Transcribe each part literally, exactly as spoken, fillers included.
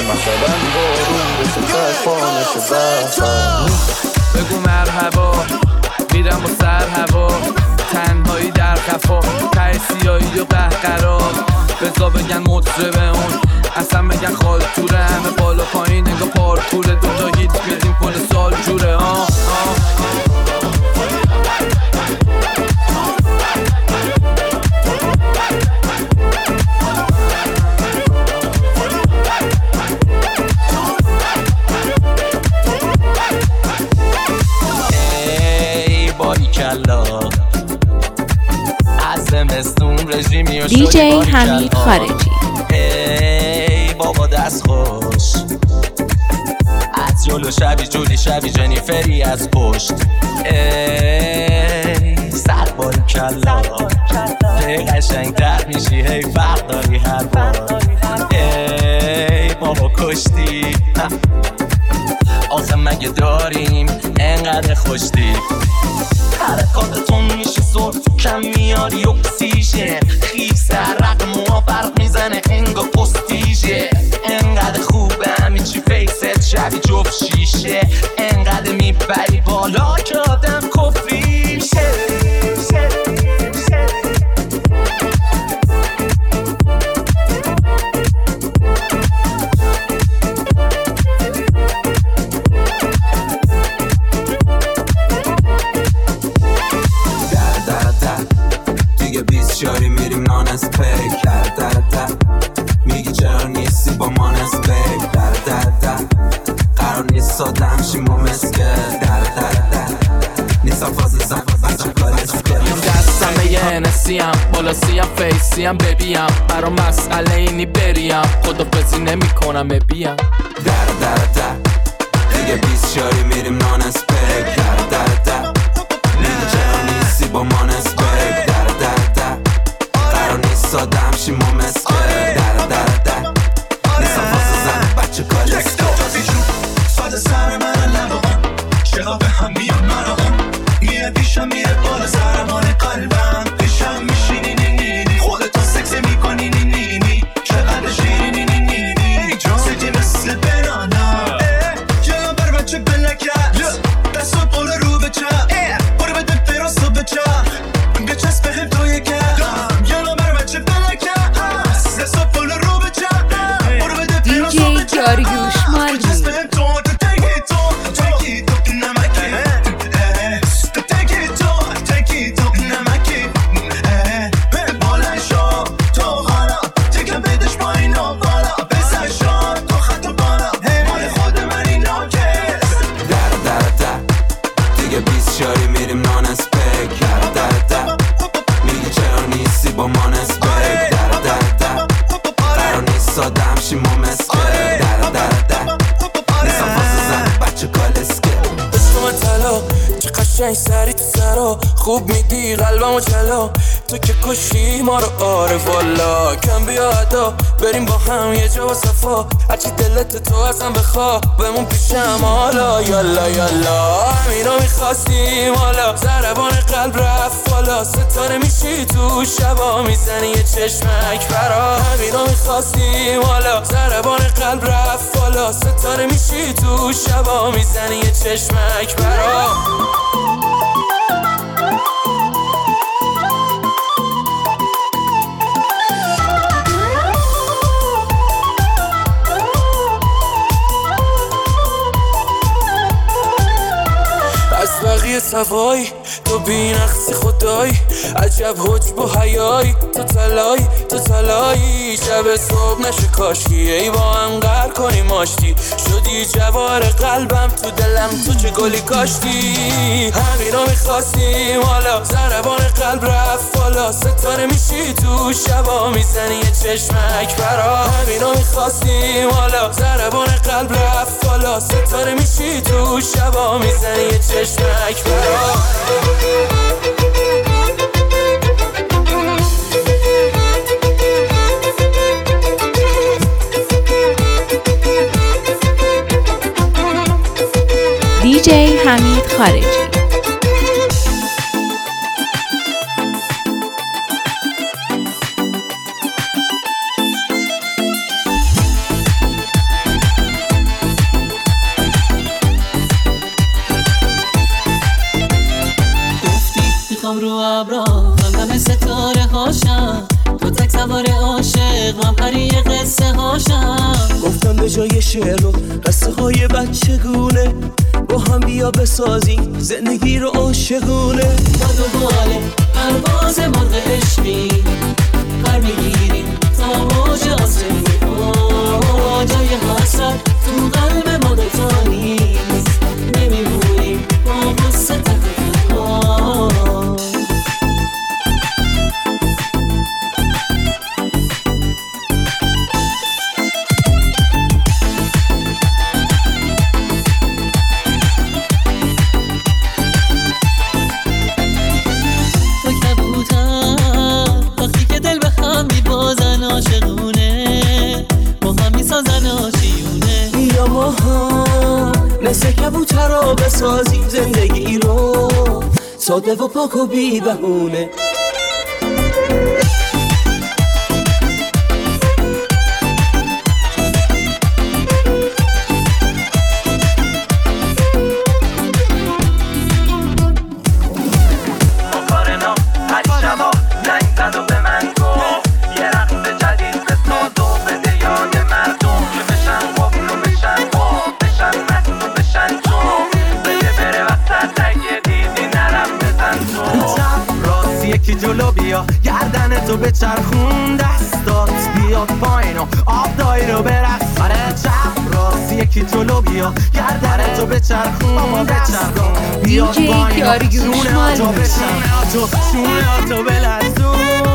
مثلا بارون بشه چشمانش بخم. بگو مرحبا میرم با سر هوا، تنهایی در خفا، ته سیاهی و قهقرا. بزا بگن مطربه اون، اصلا بگن خال توره، همه بالا پایین انگا پارکوره، دوتا هیت میدیم کل سال جوره. آه آه دی جی حمید خارجی. ای بابا دست خوش از جلو شبی جولی شبی جنیفری از پشت. ای سر باری کلا هی قشنگ تر میشی، هی فرق داری هر بار. ای بابا کشتی آخه مگه داریم انقدر خوشتی؟ حرکاتتون میشه سر تو کم میاری اکسیژن، خیف سرق موها برق میزنه انگا پستیژه. انقدر خوبه همین چی فیست شبی جفت شیشه، انقدر میبری بالا که آدم کفریشه. شاری میریم نان اسپیک در در در، میگی چرا نیستی با من اسپیک در در در، قرار نیست سادم شیم با مسکه در در در، نیستم فازه زن بچه کاریس کنیم. دستم یه هنسیم بالا سیم فیسیم ببیم، برا مسئله اینی بریم خدافزی نمی کنم ببیم. در در در دیگه بیست شاری میریم نان اسپیک در در در، میگی چرا نیستی با من اسپیک در در در، سادم شیم و مسکه در در در، نیستم فازه زن بچه کالیسکه. فاده سر من لبقم چرا به هم میان مرقم، میره پیشم میره بالا زرمان قلبم، پیشم میشینی نی نی نی، خودتو سکسی میکنی نی نی نی، چقدر شیرینی نی نی نی، سیدی مثل بنانا. جلو بر بچه بلکت دستو قول رو به چپ، برو بده براستو به چپ، بچسب به هم توی کم. دی جی داریوش مالدی. سری تو سرا خوب میدی قلبمو جلا، تو که کشی ما رو آره والا. کم بیا ادا بریم با هم یه جا با صفا، هرچی دلت تو ازم بخوا بمون پیشم حالا. یالا یالا همینا میخواستیم حالا، ضربان قلب رفت بالا، ستاره میشی تو شبا میزنی یه چشمک برا. همینا میخواستیم حالا، ضربان قلب رفت بالا، ستاره میشی تو شبا میزنی یه چشمک برا. بقیه سوای تو بی نقصی خدای، عجب حجب و حیای، تو تلای تو تلایی، شب صبح نشه کاشکی ای با هم قر کنیم آشتی، شدی جوار قلبم تو دلم تو چه گلی کاشتی. همینا میخواستیم حالا، ضربان قلب رفت بالا، ستاره میشی تو شبا میزنی یه چشمک برا. همینا میخواستیم حالا، ضربان قلب رفت بالا، ستاره میشی تو شبا میزنی یه چشمک برا. دی جی حمید خارجی. به جای شعر و قصه های بچگونه با هم بیا بسازیم زندگی رو عاشقونه. باد و باله پرواز مرغ عشقی پر میگیریم تا موج آسمونی. جای حسرت تو قلب ما دوتا نیست، نمیمونیم با قصه تکرار. مثل کبوترا بسازیم زندگی رو ساده و پاک و بی بهونه. جلو بیا گردن تو به چرخون دستات بیاد پایین و آب دایی رو برقص. آره چپ راست یکی جلو بیا گردن تو به چرخون دستات بیاد پایین و شونه تو به چرخون شونه تو بلرزون.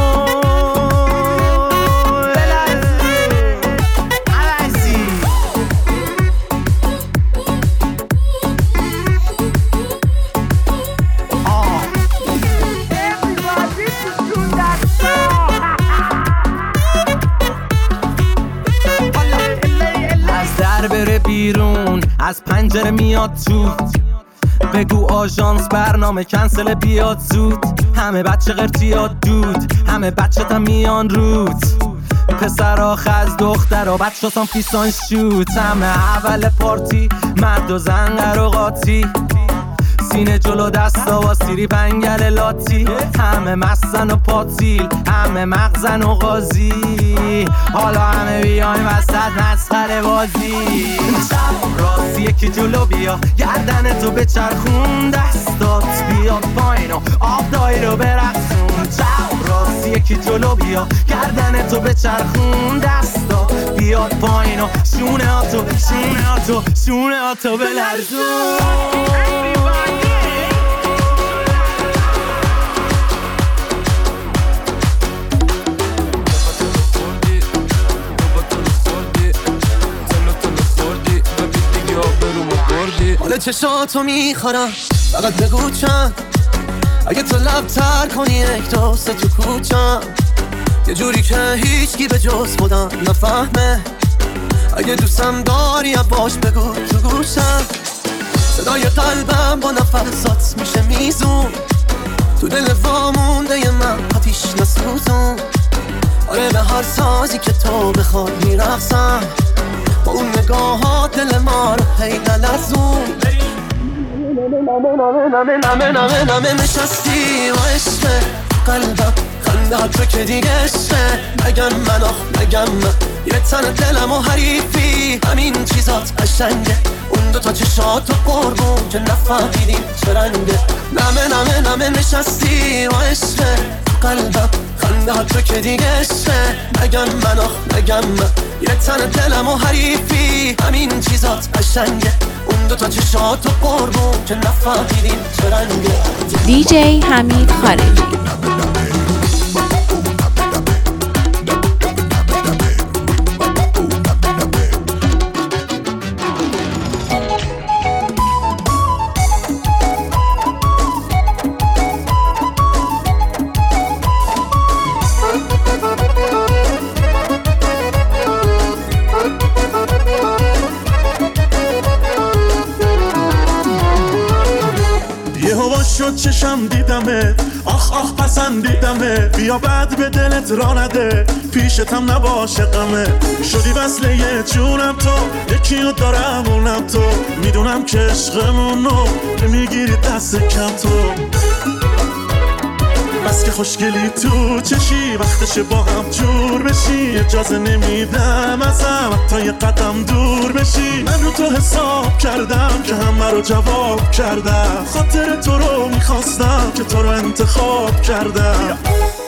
بیرون از پنجره میاد تو، بگو آژانس برنامه کنسل بیاد زود. همه بچه قرتیاد دود، همه بچه تا میان رود. پسرا خز دخترا بچه سان پیسان شوت. همه اول پارتی مرد و زن قر قاطی. سینه جلو دستا و سیری پنگل لاتی. همه مستن و پاتیل همه مغزن و غازی. حالا همه بیایم وسط مسخره بازی. چپ راست یکی جلو بیا گردن تو به چرخون دستات بیاد پایین و آب دایی رو برقصون. چپ راست یکی جلو بیا گردن تو به چرخون دستات بیاد پایین و شونه ها تو شونه ها تو شونه ها تو بلرزون. حالا چشاتو میخورم فقط بگو چند. اگه تو لب تر کنی یک دوست تو کوچم یه جوری که هیچکی به جز خودم نفهمه. اگه دوستم داری باش بگو تو گوشم. صدای قلبم با نفسات میشه میزون تو دل وامونده ی من آتیش نسوزون. آره به هر سازی که تو بخوای میرقصم با اون نگاهات دل ما رو هی نلرزون. نمه نمه نمه نمه نمه نشستی و عشقه قلبم خندت رو که دیگه عشقه. نگم من آخ نگم من یه تن دلم و حریفی همین چیزات قشنگه. اون دوتا چشات و قربون که نفهمیدیم چه رنگه. نمه نمه نمه نشستی و عشقه قلبم خندت رو که دیگه عشقه. نگم من آخ نگم من یه تن دلم و حریفی همین چیزات قشنگه. اون دوتا چشات و قربون که نفهمیدیم چه رنگه. دی جی حمید خارجی. شد چشم دیدمه آخ آخ پسندیدمه. بیا بعد به دلت را نده پیشتم نباشه غمه. شدی وصله یه جونم تو یکیو دارم اونم تو. میدونم که عشقمونو میگیری دست کم تو. بس که خوشگلی تو چشی وقتشه با هم جور بشی. اجازه نمیدم ازم حتی تا یه قدم دور بشی. من رو تو حساب کردم که همه رو جواب کردم، خاطر تو رو میخواستم که تو رو انتخاب کردم.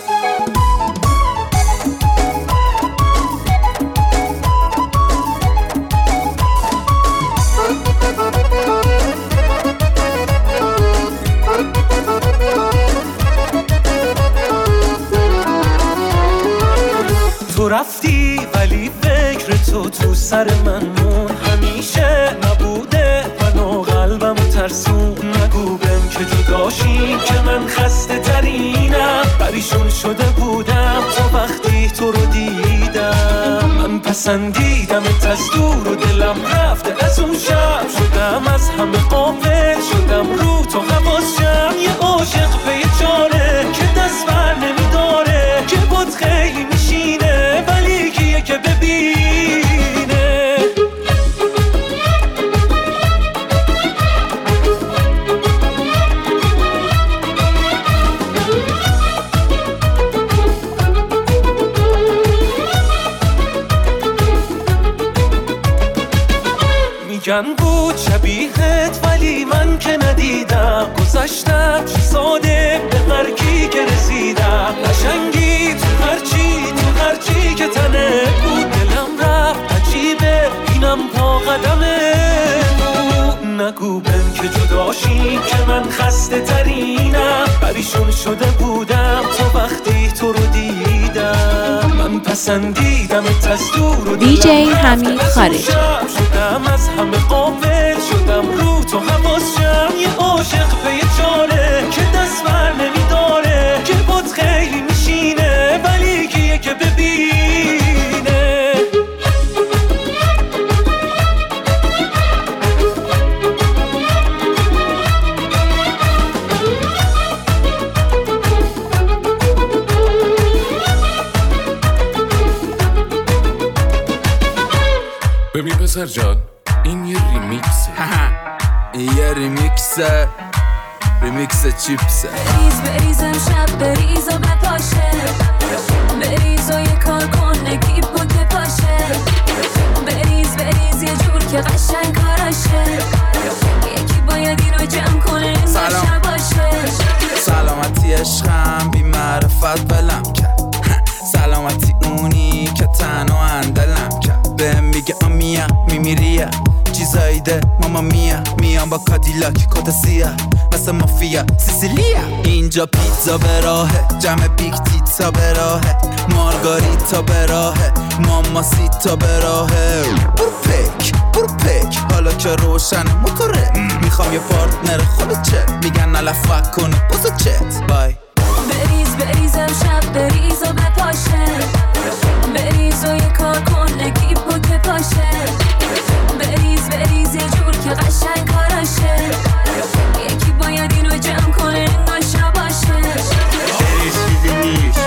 تو رفتی ولی فکر تو تو سر من مون، همیشه نبوده منو قلبم ترسون. نگو بهم که جداشی که من خسته ترینم، پریشون شده بودم تا وقتی تو رو دیدم. من پسندیدمت از دور و دلم رفته از اون شب، شدم از همه غافل، شدم رو تو حواسم. یه عاشق به چاره که دست بر نمیداره، که بود خیلی میشینه ولی کیه که ببینه. میگن بود شبیهت ولی من که ندیدم، گذشتم چه ساده به مرگی که رسیدم. قشنگی تو هرچی تو هرچی که تنه بود، دلم رفت عجیبه اینم پا قدمه بود. نگو بهم که جداشی که من خسته ترینم، پریشون شده بودم تا وقتی تو رو دیدم. من پسندیدمت از دور و دی جی حمید خارجی. شدم از همه غافل، شدم رو تو حواسم. یه عاشق به یه چاره که دست بر نمیداره، که بود خیلی میشینه ولی کیه که ببینه. ببین پسر جان این یه ریمیکسه. یه ریمیکسه، ریمیکس چیپسه. بریز بریزم شب بریز و بپاشه، بریز و یه کار کن نگیب بود بپاشه. بریز بریز یه جور که قشنگ کاراشه، یکی باید اینو جمع کنه این باشه باشه. سلامتی عشقم بی معرفت بلم کرد، سلامتی اونی که تنها اندلم کرد. بهم میگه آمیا میمیریه چیزایی ده ماما میا، میام با کادیلاک کت سیاه مثل مافیا سیسیلیا. اینجا پیتزا به راهه، جمع بیگ تیتزا به راهه، مارگاریتا به راهه، ماما سیتا به راهه. برو پک برو پک حالا که روشن موتوره، میخوام یه پارتنر خود چت، میگن علفک کنه بوزو چت بای. بریز بریزم شب بریز و بپاشه، بریز و یه کار کن نگیب بود بپاشه. بریز بریز یه جور که قشنگ کاراشه، یکی باید اینو جمع کنه این باشه باشه. بریز چیزی نیست،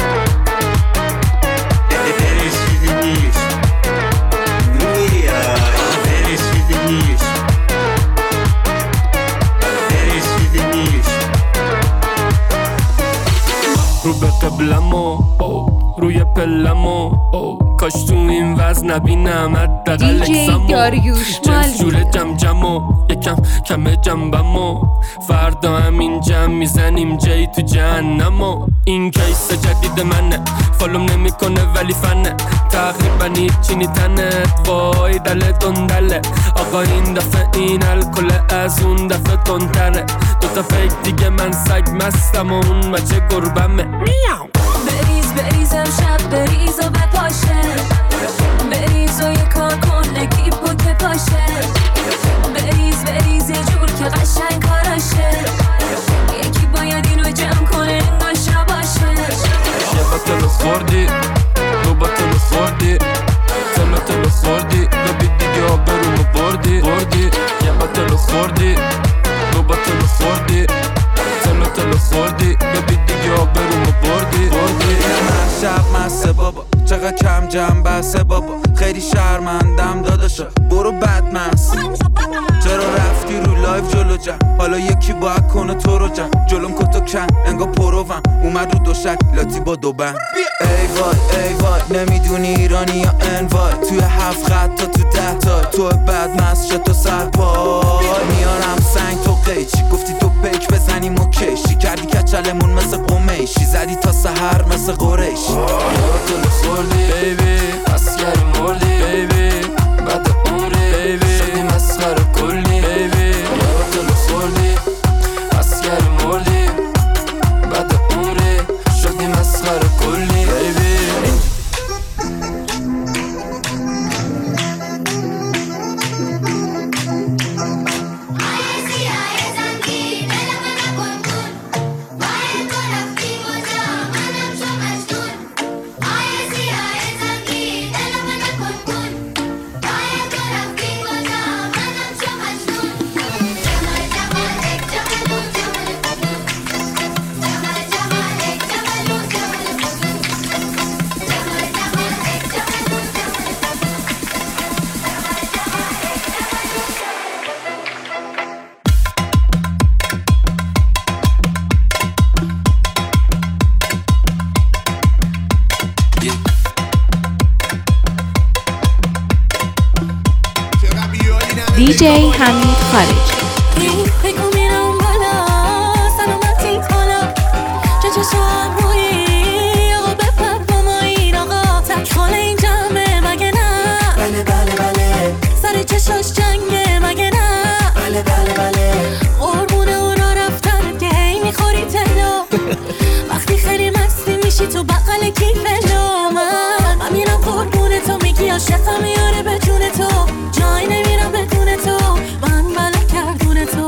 بریز چیزی نیست، بریز چیزی نیست، بریز چیزی نیست. رو به قبلمو روی پلمو، کاش تو این وزن نبینم حداقل اکسامو. جنس جوره جم جمو یکم کم جنبمو، فردا همین جم میزنیم جی تو جهنمو. این کیس جدید منه، فالوم نمیکنه ولی فنه، تقریبا هیچی نیتنت وای دل دندله. آقا این دفعه این الکل از اون دفعه تندتره، دوتا فیک دیگه من سگ مستم و اون بچه گربمه. میاو بریز بریزم شب بریز و بپاشه، بریز و یه کار کن نگیب بود بپاشه. بریز بریز یه جور که قشنگ کاراشه، یکی باید اینو جمع کنه این باشه باشه. یه بطل خوردی دو بطل خوردی، تلو تلو خوردی ببی دیگه آبرو بردی بردی. یه بطل خوردی دو بطل خوردی، تلو تلو خوردی ببی دیگه آبرو بردی بردی. من شب مسته بابا، چقدر کم جمع بسه بابا، خیلی شرمندم داداشا برو بدمست. چرا رفتی رو لایف جلو جم حالا یکی باید کنه تو رو جم جلوم کتو کن انگا پروم اومد رو دوشک لاتی با دو بند ای وای ای وای نمیدونی ایرانی یا انوای توی هفت خط تا تو ده تا تو بعد مسجد تو سرپای میارم سنگ تو قیچی گفتی تو پیک بزنیم و کشی کردی کچلمون مثل قمیشی زدی تا سحر مثل قریشی یادم خوردی بیبی اسکر مردی بیبی بعد عمری بیبی شدی مسخره کلی بیبی یادم خوردی اسکر مردی بعد عمری شدی مسخره کلی بیبی دیجی حمید خارجی بگو میرم بالا سلامتی کلا چه چشم روی آقا بپر با ما این آقا تکخال این جمعه مگه نه بله بله بله سر چشاش جنگه مگه نه بله بله بله قربون اونا رفتن که هی میخوری تلو وقتی خیلی مستی میشی تو بقل کیفلو من من میرم قربون تو میگی عاشقم میاره به جون تو جای نمیرم بدون تو من بلا کردون تو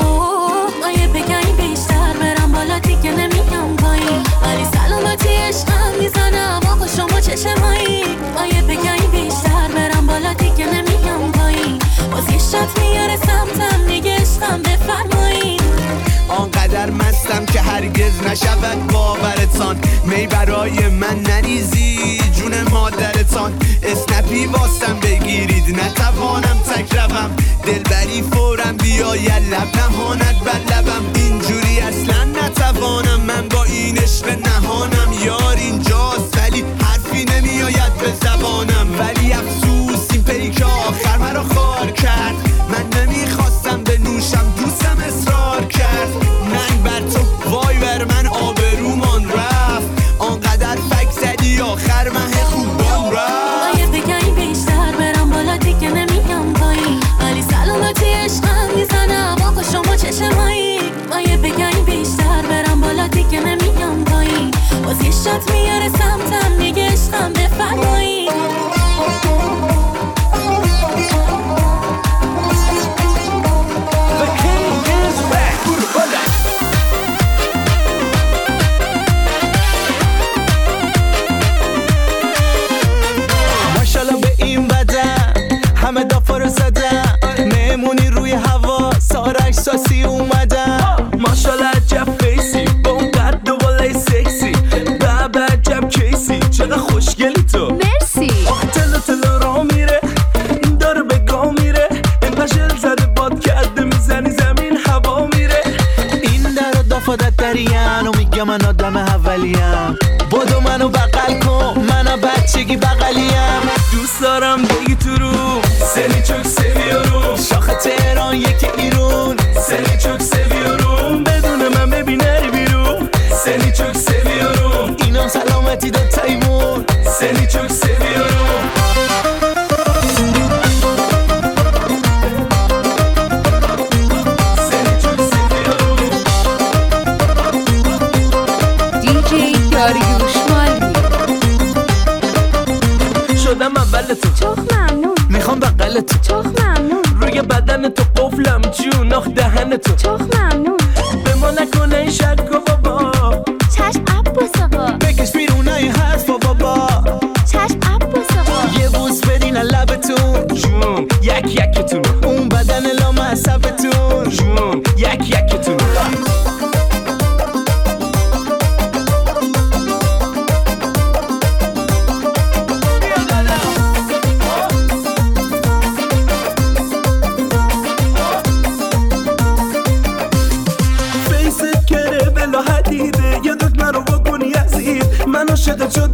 ما یه بگم بیشتر برم بالا دیگه نمیگم پایین ولی سلامتی عشقم میزنم آقا شما چشمایی ما یه بگم بیشتر برم بالا دیگه نمیگم پایین باز یه شات میاره سمتم میگه عشقم بفرمایین آنقدر مستم که هرگز نشود باورتان می برای من نریزی جون مادرتان اسنپی واستم بگیرید نتوانم تک روم دلبری فورم بیاید لب نهاند بر لبم اینجوری اصلا نتوانم من با این عشق نهانم یار اینجاست ولی حرفی نمیآید به زبانم ولی افسوس این پیک آخر مرا خار کرد من نمیخواستم بنوشم دوستم اصرار کرد ننگ بر تو وای بر من آبرومان رفت آنقدر فک زدی آخر مه خوبان رفت ما یه بگم بیشتر برم بالا دیگه نمیگم پایین ولی سلامتی عشقم میزنم آقا شما چشمایی ما یه بگم بیشتر برم بالا دیگه نمیگم پایین باز یه شات میاره سمتم میگه عشقم بفرمایین همه دافا رو زدن مهمونی روی هوا سارک ساسی اومدن ماشالله عجب فیسی با اون قد و بالای سکسی بابا عجب کیسی چقدر خوشگلی تو مرسی آخ تلو تلو را میره داره به گاه میره این پشل زده باد کرده میزنی زمین هوا میره این در و دافادت درین و میگه من آدم اولیم بدو منو بغل کن منو بچگی بغلیم دوست دارم بگی تو رو سری çok seviyorum شاخ تهران یک ایرون سری çok seviyorum بدون من ببینه بیرون سری çok seviyorum اینم سلامتی دو تایمون سری çok seviyorum سری çok seviyorum دیجی داریوش مالمی شدم اول تو چخ ممنون میخوام بغل تو چخ ممنون روی بدن تو قفلم جون آخ دهن تو چخ ممنون به ما نکنه این شک و بابا چشم عباس آقا بکش بیرون این حرف و بابا چشم عباس آقا یه بوس بدین لبتون جون یک یکتون اون بدن لام عصبتون جون یک یکتون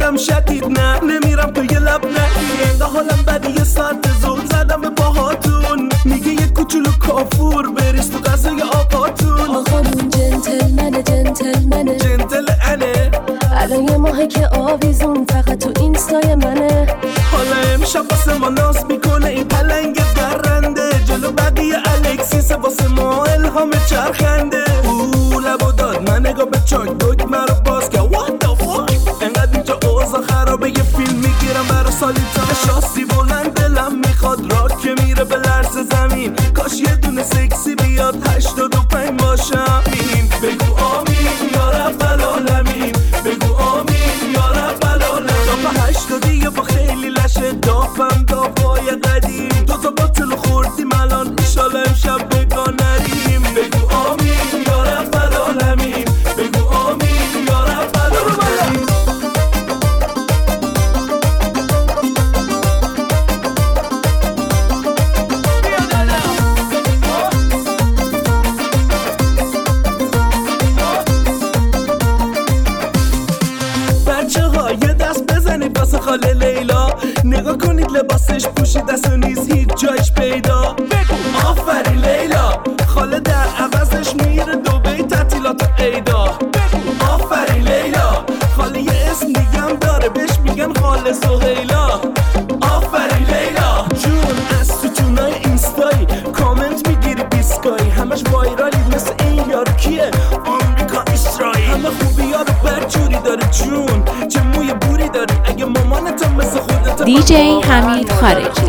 میگیرم شدید نه نمیرم تو یه لب نه اینقدر حالم بدی یه ساعت زود زدم به باهاتون میگه یه کوچولو کافور بریز تو غذای آقاتون آقامون جنتلمنه جنتلمنه جنتل انه الان یه ماهه که آویزون فقط تو اینستای منه حالا امشب واسه ما ناز میکنه این پلنگ درنده جلو بقیه الکسیس واسه ما الهام چرخنده او لبو داد من نگاه به چاک دوگ مرا باز که what the fuck انقدر اینجا اوضاع خرابه یه فیلم میگیرم برا سالیتا شاسی بلند دلم میخواد راک که میره به لرز زمین کاش یه دونه سکسی بیاد هشتاد و پنج باشم این بگو آمین یا رب العالمین بگو آمین یا رب العالمین دافه هشتادی با خیلی لشه دافم دافای قدیم دوتا باطل خوردیم الان ایشالا امشب بگاه نریم بگو آمین یا رب العالمین بگو آمین یا رب العالمین واسه خاله لیلا نگاه کنید لباسش پوشید دست و نیز هیچ جایش پیدا بگو آفرین لیلا خاله در عوضش میره دوبی تعطیلات عیدا بگو آفرین لیلا خاله یه اسم دیگم داره بهش میگن خاله سهیلا آفرین لیلا جون از تو تونای اینستایی کامنت میگیری بیسکایی همش وایرالی مثل این یارو کیه آمریکا اسرائیل همه خوبی ها رو برجوری داره جون چه موی بوری داری اگه مامانتم مثل خودت دی جی حمید خارجی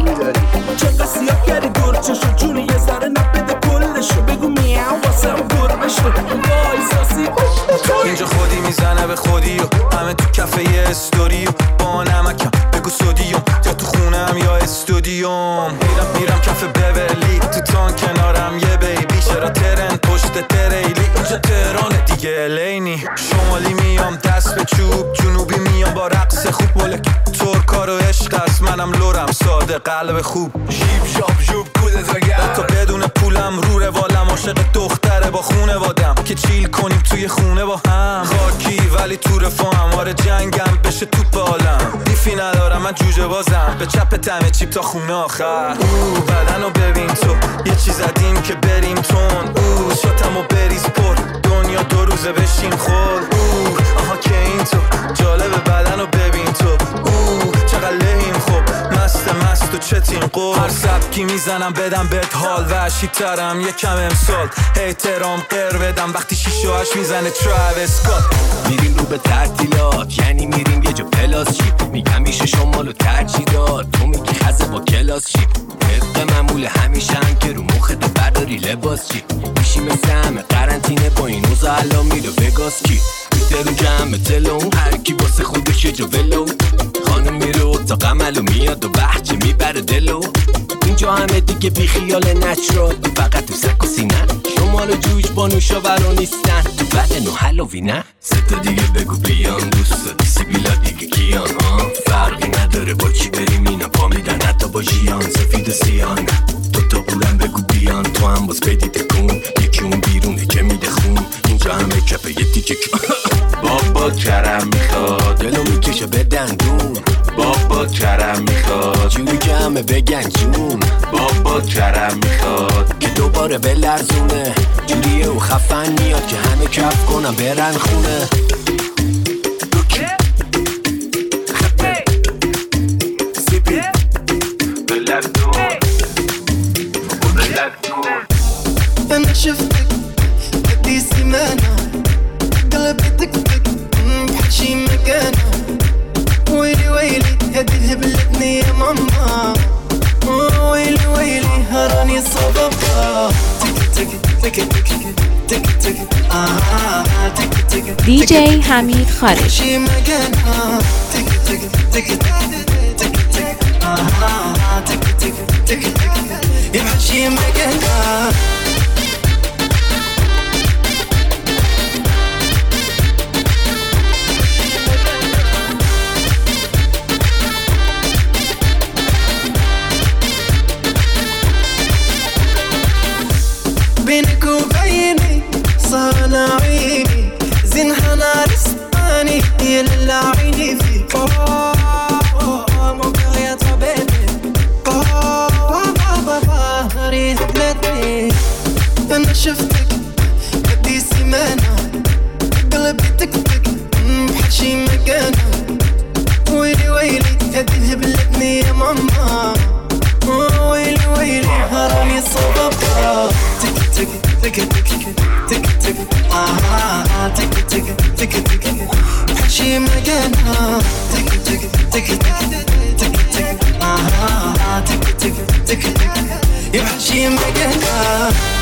چه سیاه کردی دور چشو جونی یه ذره نبده کلشو بگو میاو واسم گربشو وای ساسی اینجا خودی میزنه به خودی و همه تو کفه یه استوری و با نمکم بگو سودیوم یا تو خونم یا استودیوم میرم میرم کف بورلی تو تان کنارم یه بیبی چرا ترن پشت تریلی اینجا تهرانه دیگه الینی شمالی میام دست به چوب جنوبی میام با رقص خوب بلک ترکا و عشق است منم لورم ساده قلب خوب شیب شاب جوب کودت وگرد تا بدون پولم رو روالم عاشق دختره با خونه وادم که چیل کنیم توی خونه با هم خاکی ولی تو رفاهم آره جنگم بشه توپ عالم دیفی ندارم من جوجه بازم به چپ تمه چیپ تا خونه آخر او بدنو ببین تو یه چیز زدیم که بریم تون او شاتمو بریز پر دنیا دو روزه بشیم خور او آها که این تو جالب بدنو ببین تو او چقدر لحیم خوب مست مست و چتین قول هر سبکی میزنم بدم بهت حال وحشی ترم یکم امسال احترام قر بدم وقتی شیشه هاش میزنه تراویس اسکات میریم رو به تعطیلات یعنی میریم یه جا پلاس چی میگم میشه شمالو ترجیح داد تو میگی خزه با کلاس چی طبق معمول همیشه هم که رو مخت برداری لباس چی میشی مثل همه قرنطینه با این اوزا الان میره وگاس کی بیترون جمع تلون هر کی واسه خودش یه جا ولو خانم میره اتاق عملو میاد و بحچه میبره دلو اینجا همه دیگه بی خیال نچرال فقط تو سک و سینه شمال و جوش با نوشاورا نیستن تو بدن و حلوی نه ستا دیگه بگو بیان دوستا سیبیلا دیگه کیان ها فرقی نداره با کی بریم اینا پا میدن حتی با جیان سفید و سیان تو تا بولم بگو بیان تو هم باز بدی تکون یکی اون بیرونه که میده خون اینجا همه کفه یه تیکه بابا کرم میخواد دلو میکشه به دندون بابا کرم میخواد جوری که همه بگن جون بابا کرم میخواد که دوباره بلرزونه جوریه و خفن میاد که همه کف کنم برن خونه سیپی بلردون بلردون أنا شفتك بدي سيمانة قلبي دقدق بحشي مكانة ويلي ويلي هدي الهبلتني يا ماما ويلي ويلي هراني صبابها تك تك تك تك تك تك آه تك تك دی جی حمید خارجی بحشي مكانة تك تك تك تك تك آه تك تك تك تك بحشي مكانة بينك وبيني صار انا عيني زين حنا رسماني يلا عيني فيك mon cœur est à toi bébé. ريت بلادني أنا شفتك بدي سيمانة قلبي تكتك بحال شي مكانة ويلي ويلي هذه بلادني يا ماما ويلي ويلي هراني صبابة تك تك تك تك تك تك آه تك تك تك تك بحال شي مكانة تك تك تك تك تك آه تك تك تك تك يبحال شي مكانة